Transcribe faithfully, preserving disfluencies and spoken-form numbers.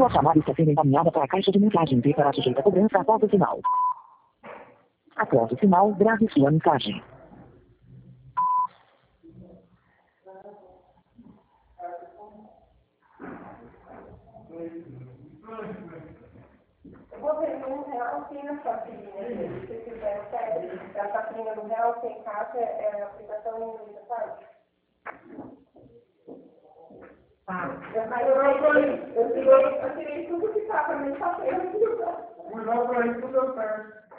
Sua chamada está sendo encaminhada para a caixa de mensagens e será sujeita a cobrança após o sinal. Após o sinal, grave sua mensagem. Eu vou ver um real tem na sua filhinha, se você quiser, sério. A sua filhinha do real tem caixa, é a aplicação em inglês, sabe? Tá. Eu tirei, eu tirei, eu tirei tudo que estava no papel. Mudou pra isso, tudo certo.